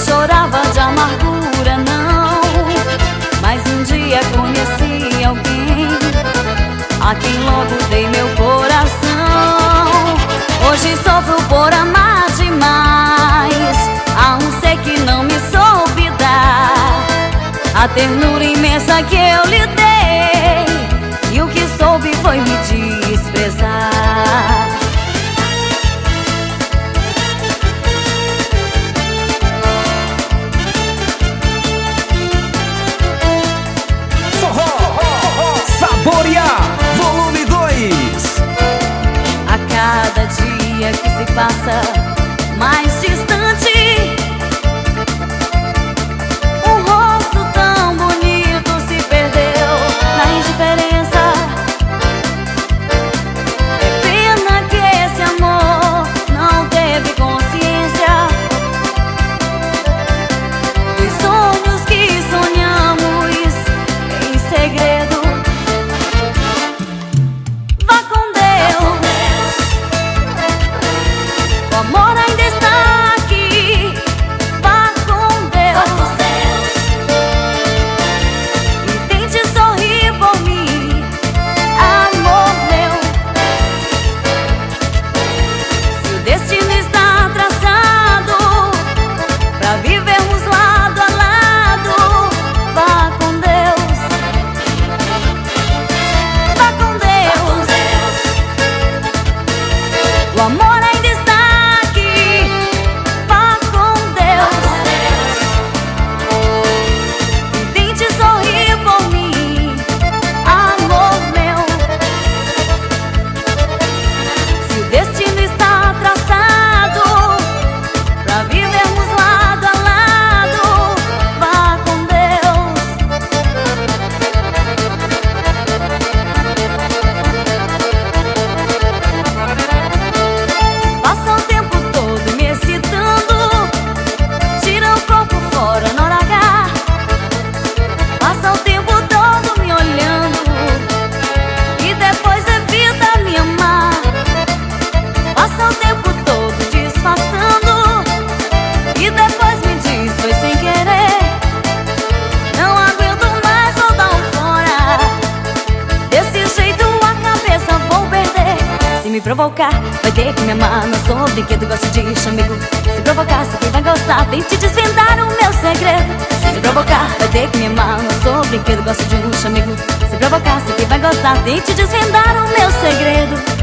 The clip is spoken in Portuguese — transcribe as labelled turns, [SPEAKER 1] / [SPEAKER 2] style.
[SPEAKER 1] chorava de amargura, não. Mas um dia conheci alguém a quem logo dei meu coração. Hoje sofro por amar demais a um ser que não me soube dar a ternura imensa que eu lhe dei, e o que soube foi me desprezar.
[SPEAKER 2] Saborear, volume 2.
[SPEAKER 1] A cada dia que se passa mais distante, um rosto tão bonito se perdeu na indiferença. É pena que esse amor não teve consciência dos sonhos que sonhamos em segredo. Vá com Deus, o amor ainda está aqui. Vá com Deus e tente sorrir por mim, amor meu. Se o destino está traçado pra vivermos lado a lado, vá com Deus, vá com Deus. O amor ainda está aqui. Vá com Deus e tente sorrir por mim, amor meu. Se o destino está traçado pra vivermos lado a lado, vá com Deus. Passa o tempo todo me excitando, tira o corpo fora na hora H. Passa o tempo todo me olhando e depois evita me amar. Passa o tempo todo disfarçando e depois me diz foi sem querer. Não aguento mais, vou dar um fora. Desse jeito a cabeça vou perder. Se me provocar, vai ter que me amar. Não sou brinquedo, gosto de chamego. Se provocar, sei que vai gostar. Tente desvendar o meu segredo. Se provocar, vai ter que me amar. Não sou brinquedo, gosto de chamego. Se provocar, sei que vai gostar. Tente desvendar o meu segredo.